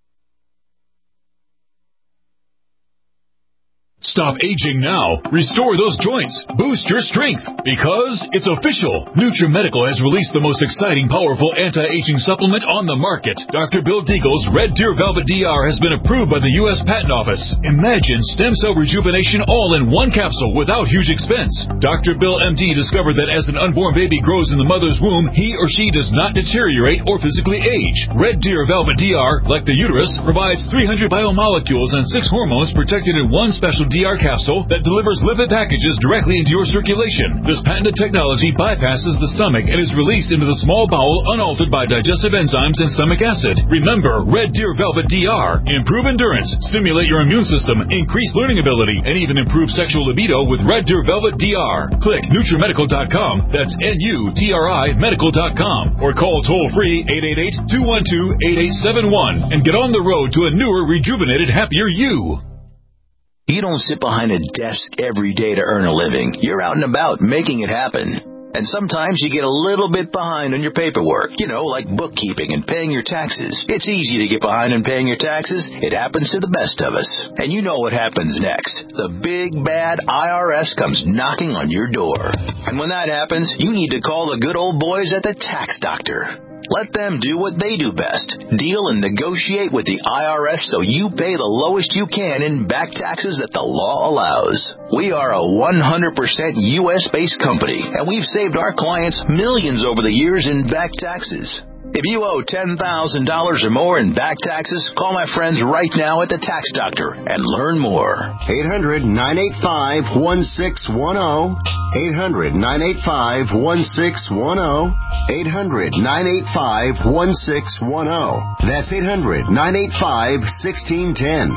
Stop aging now. Restore those joints. Boost your strength. Because it's official. NutriMedical has released the most exciting, powerful anti-aging supplement on the market. Dr. Bill Deagle's Red Deer Velvet DR has been approved by the U.S. Patent Office. Imagine stem cell rejuvenation all in one capsule without huge expense. Dr. Bill MD discovered that as an unborn baby grows in the mother's womb, he or she does not deteriorate or physically age. Red Deer Velvet DR, like the uterus, provides 300 biomolecules and 6 hormones protected in one special DR capsule that delivers lipid packages directly into your circulation. This patented technology bypasses the stomach and is released into the small bowel unaltered by digestive enzymes and stomach acid. Remember, Red Deer Velvet DR. Improve endurance, stimulate your immune system, increase learning ability, and even improve sexual libido with Red Deer Velvet DR. Click NutriMedical.com. That's NUTRI Medical.com. Or call toll-free 888-212-8871 and get on the road to a newer, rejuvenated, happier you. You don't sit behind a desk every day to earn a living. You're out and about making it happen. And sometimes you get a little bit behind on your paperwork, like bookkeeping and paying your taxes. It's easy to get behind on paying your taxes. It happens to the best of us. And you know what happens next. The big, bad IRS comes knocking on your door. And when that happens, you need to call the good old boys at the Tax Doctor. Let them do what they do best. Deal and negotiate with the IRS so you pay the lowest you can in back taxes that the law allows. We are a 100% U.S.-based company, and we've saved our clients millions over the years in back taxes. If you owe $10,000 or more in back taxes, call my friends right now at the Tax Doctor and learn more. 800-985-1610. 800-985-1610. 800-985-1610. That's 800-985-1610.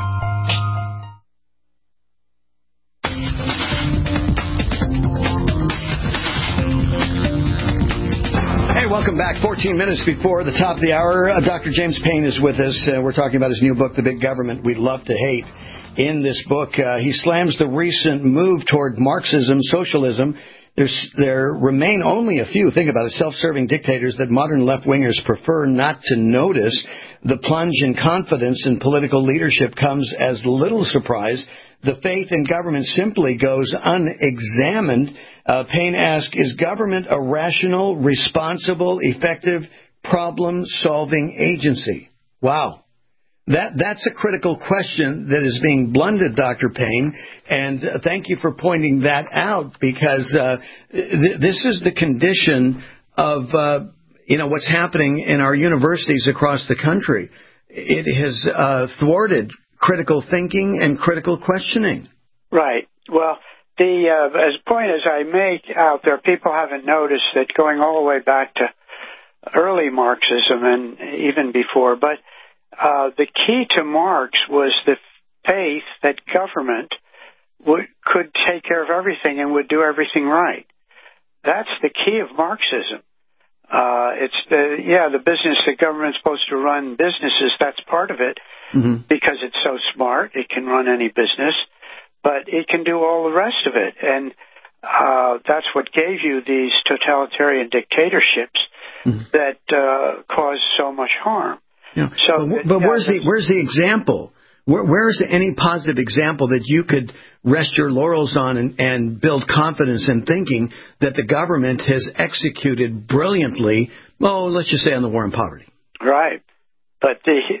Hey, welcome back. 14 minutes before the top of the hour. Dr. James Payne is with us. We're talking about his new book, The Big Government We Love to Hate. In this book, he slams the recent move toward Marxism, socialism. There remain only a few, think about it, self-serving dictators that modern left-wingers prefer not to notice. The plunge in confidence in political leadership comes as little surprise. The faith in government simply goes unexamined. Payne asks, is government a rational, responsible, effective, problem-solving agency? Wow. That's a critical question that is being blunted, Dr. Payne, and thank you for pointing that out, because this is the condition of what's happening in our universities across the country. It has thwarted critical thinking and critical questioning. Right. Well, as point as I make out there, people haven't noticed that going all the way back to early Marxism and even before, but the key to Marx was the faith that government could take care of everything and would do everything right. That's the key of Marxism. It's the business that government's supposed to run businesses. That's part of it, because it's so smart. It can run any business, but it can do all the rest of it. And that's what gave you these totalitarian dictatorships that cause so much harm. Yeah. But where's the example? Where's any positive example that you could rest your laurels on and build confidence in thinking that the government has executed brilliantly, let's just say on the war on poverty? Right. But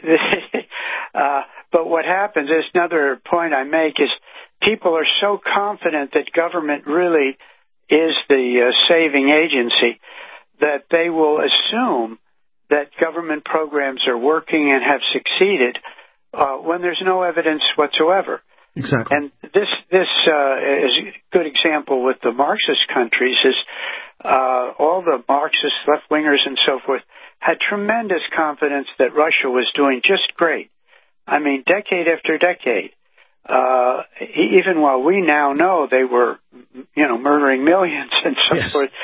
but what happens is, another point I make is, people are so confident that government really is the saving agency that they will assume that government programs are working and have succeeded when there's no evidence whatsoever. Exactly. And this is a good example with the Marxist countries. Is all the Marxist left-wingers and so forth had tremendous confidence that Russia was doing just great. I mean, decade after decade. Even while we now know they were, murdering millions and so forth. Right.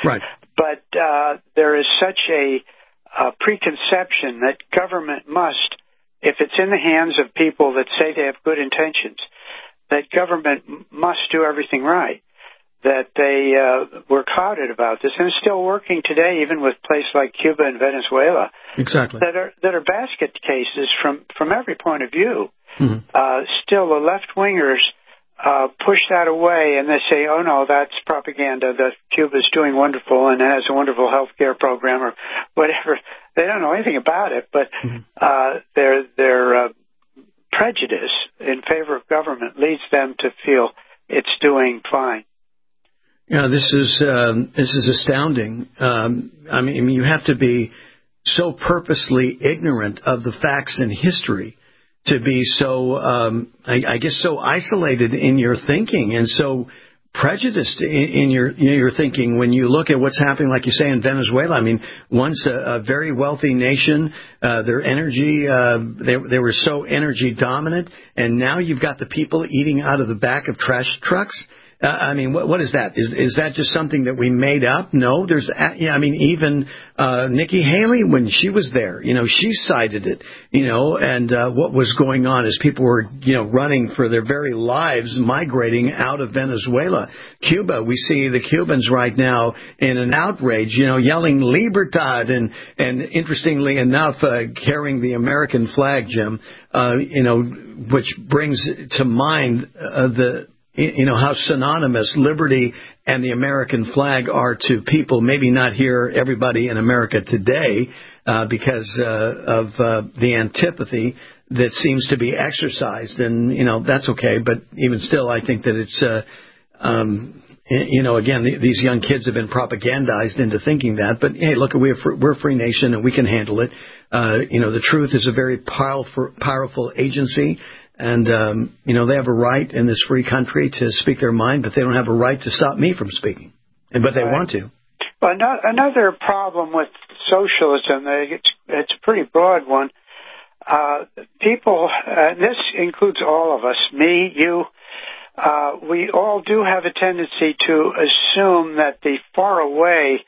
But there is such a preconception that government must, if it's in the hands of people that say they have good intentions, that government must do everything right, that they were clouded about this, and it's still working today, even with places like Cuba and Venezuela. Exactly. That are basket cases from every point of view. Mm-hmm. Still, the left-wingers push that away, and they say, oh, no, that's propaganda, that Cuba's doing wonderful and has a wonderful health care program or whatever. They don't know anything about it, but their prejudice in favor of government leads them to feel it's doing fine. Yeah, this is astounding. I mean, you have to be so purposely ignorant of the facts and history to be so, I guess, so isolated in your thinking and so prejudiced in your thinking when you look at what's happening, like you say, in Venezuela. I mean, once a very wealthy nation, their energy, they were so energy dominant, and now you've got the people eating out of the back of trash trucks. I mean, what is that? Is that just something that we made up? No, there's, I mean, even Nikki Haley, when she was there, she cited it, and what was going on as people were, running for their very lives, migrating out of Venezuela. Cuba, we see the Cubans right now in an outrage, yelling Libertad, and interestingly enough, carrying the American flag, Jim, which brings to mind how synonymous liberty and the American flag are to people, maybe not here, everybody in America today, because of the antipathy that seems to be exercised. And, that's okay. But even still, I think that it's, again, these young kids have been propagandized into thinking that. But, hey, look, we're a free nation and we can handle it. The truth is a very powerful agency. And, they have a right in this free country to speak their mind, but they don't have a right to stop me from speaking. But they want to. Well, another problem with socialism, it's a pretty broad one. People, this includes all of us, me, you, we all do have a tendency to assume that the faraway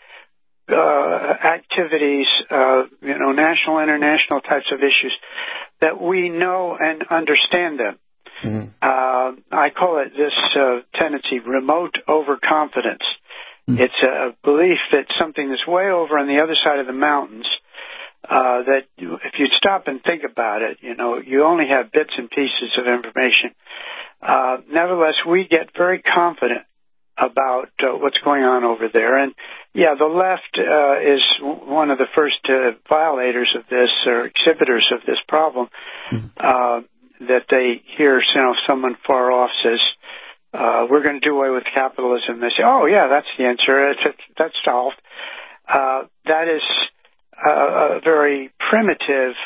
activities, national, international types of issues, that we know and understand them. Mm-hmm. I call it this tendency, remote overconfidence. Mm-hmm. It's a belief that something is way over on the other side of the mountains, that if you stop and think about it, you only have bits and pieces of information. Nevertheless, we get very confident about what's going on over there. And, yeah, the left is one of the first violators of this or exhibitors of this problem, that they hear someone far off says, we're going to do away with capitalism. They say, oh, yeah, that's the answer. That's solved. That is a very primitive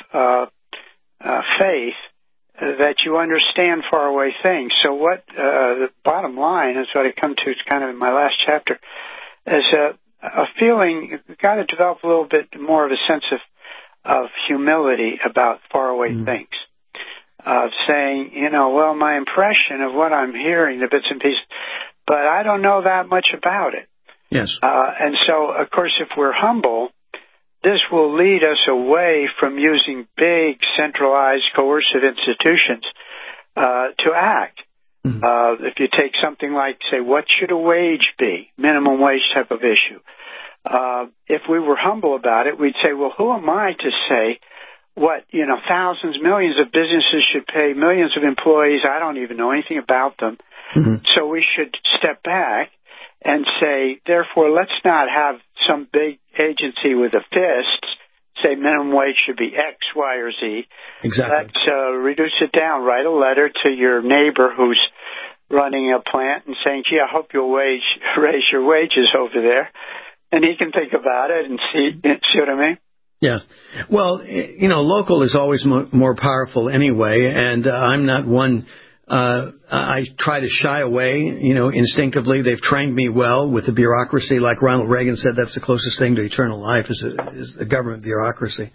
faith that you understand faraway things. So what the bottom line is what I come to, it's kind of in my last chapter, is a feeling, you've got to develop a little bit more of a sense of humility about faraway things. Of saying, well, my impression of what I'm hearing, the bits and pieces, but I don't know that much about it. Yes. And so, of course, if we're humble, this will lead us away from using big, centralized, coercive institutions to act. Mm-hmm. If you take something like, say, what should a wage be? Minimum wage type of issue. If we were humble about it, we'd say, well, who am I to say what, thousands, millions of businesses should pay millions of employees? I don't even know anything about them. Mm-hmm. So we should step back and say, therefore, let's not have some big agency with a fist say minimum wage should be X, Y, or Z. Exactly. Let's reduce it down. Write a letter to your neighbor who's running a plant and saying, gee, I hope you'll raise your wages over there. And he can think about it and see what I mean? Yeah. Well, local is always more powerful anyway, and I'm not one. I try to shy away, instinctively. They've trained me well with the bureaucracy. Like Ronald Reagan said, that's the closest thing to eternal life is the government bureaucracy.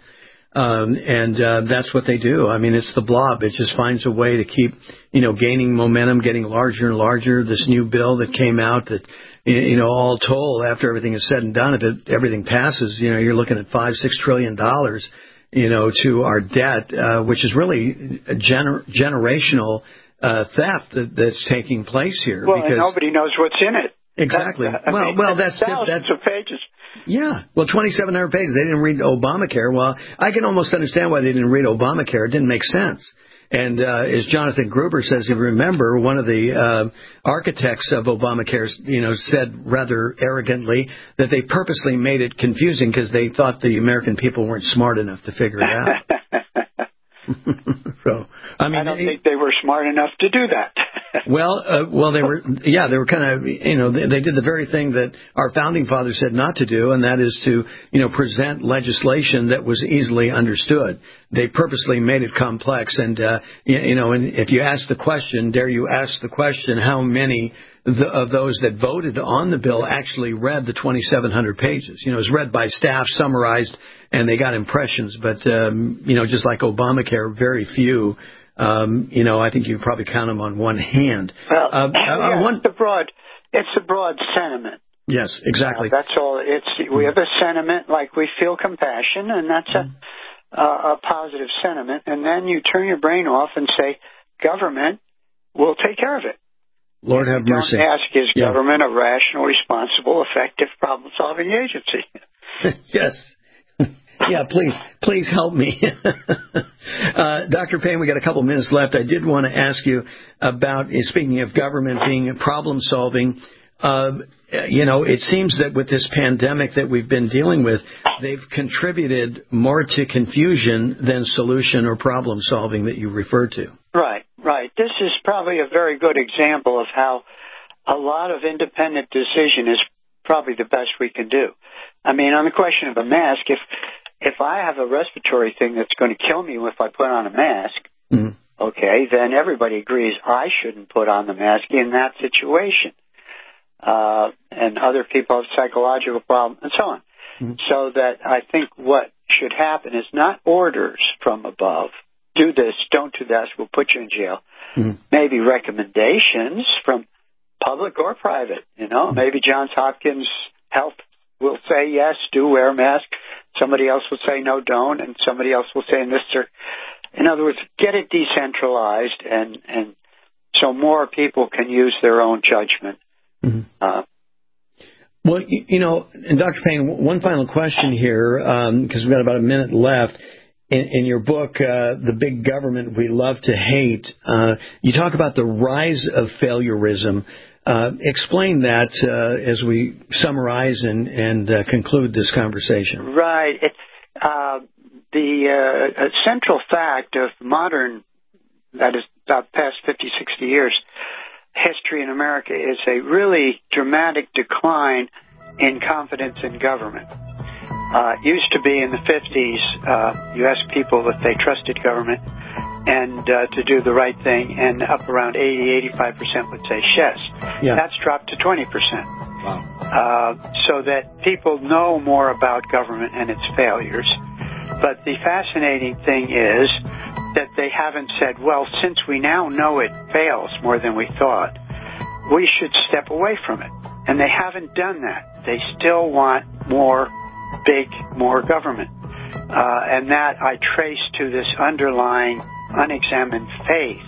And that's what they do. I mean, it's the blob. It just finds a way to keep, gaining momentum, getting larger and larger. This new bill that came out that all told, after everything is said and done, if everything passes, you're looking at $5-6 trillion, to our debt, which is really a generational theft that's taking place here. Well, because and nobody knows what's in it. Exactly. That's thousands of pages. Yeah. Well, 2,700 pages. They didn't read Obamacare. Well, I can almost understand why they didn't read Obamacare. It didn't make sense. And as Jonathan Gruber says, if you remember, one of the architects of Obamacare, said rather arrogantly that they purposely made it confusing because they thought the American people weren't smart enough to figure it out. So, I don't think they were smart enough to do that. Well, they were kind of, they did the very thing that our founding fathers said not to do, and that is to, present legislation that was easily understood. They purposely made it complex, and, and if you ask the question, dare you ask the question, how many of those that voted on the bill actually read the 2,700 pages? It was read by staff, summarized, and they got impressions, but, just like Obamacare, very few. I think you probably count them on one hand. Well, it's a broad sentiment. Yes, exactly. That's all. We have a sentiment like we feel compassion, and that's a positive sentiment. And then you turn your brain off and say, government will take care of it. Lord have mercy. Don't ask, is government a rational, responsible, effective problem-solving agency? Yes. Yeah, please help me. Dr. Payne, we got a couple minutes left. I did want to ask you about, speaking of government being problem-solving, it seems that with this pandemic that we've been dealing with, they've contributed more to confusion than solution or problem-solving that you referred to. Right. This is probably a very good example of how a lot of independent decision is probably the best we can do. I mean, on the question of a mask, if I have a respiratory thing that's going to kill me if I put on a mask, okay, then everybody agrees I shouldn't put on the mask in that situation. And other people have psychological problems and so on. So that I think what should happen is not orders from above. Do this, don't do that, we'll put you in jail. Maybe recommendations from public or private. Maybe Johns Hopkins Health will say, yes, do wear a mask. Somebody else will say, no, don't. And somebody else will say, in other words, get it decentralized and so more people can use their own judgment. Well, and Dr. Payne, one final question here, because we've got about a minute left. In your book, The Big Government We Love to Hate, you talk about the rise of failurism. Explain that as we summarize and conclude this conversation. Right. The central fact of modern, that is about past 50, 60 years, history in America is a really dramatic decline in confidence in government. Used to be in the 50s, you asked people if they trusted government and to do the right thing, and up around 80-85% would say yes. That's dropped to 20%. Wow. So that people know more about government and its failures. But the fascinating thing is that they haven't said, well, since we now know it fails more than we thought, we should step away from it. And they haven't done that. They still want more government. And that I trace to this underlying unexamined faith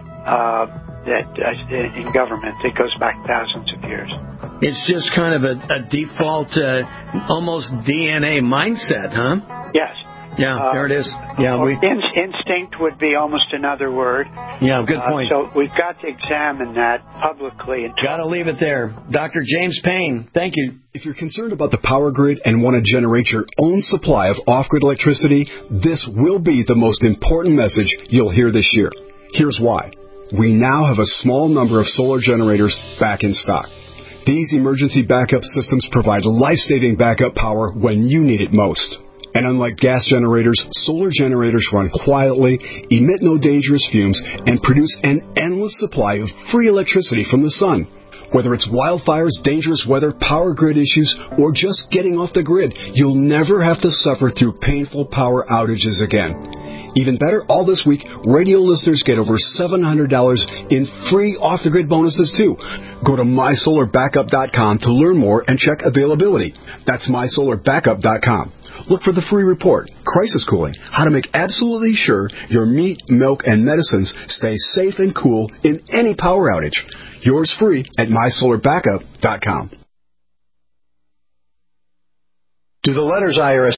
that in government that goes back thousands of years. It's just kind of a default, almost DNA mindset, huh? Yes. Yeah, there it is. Yeah, instinct would be almost another word. Yeah, good point. So we've got to examine that publicly. Got to leave it there. Dr. James Payne, thank you. If you're concerned about the power grid and want to generate your own supply of off-grid electricity, this will be the most important message you'll hear this year. Here's why. We now have a small number of solar generators back in stock. These emergency backup systems provide life-saving backup power when you need it most. And unlike gas generators, solar generators run quietly, emit no dangerous fumes, and produce an endless supply of free electricity from the sun. Whether it's wildfires, dangerous weather, power grid issues, or just getting off the grid, you'll never have to suffer through painful power outages again. Even better, all this week, radio listeners get over $700 in free off-the-grid bonuses, too. Go to MySolarBackup.com to learn more and check availability. That's MySolarBackup.com. Look for the free report, Crisis Cooling, how to make absolutely sure your meat, milk, and medicines stay safe and cool in any power outage. Yours free at MySolarBackup.com. Do the letters IRS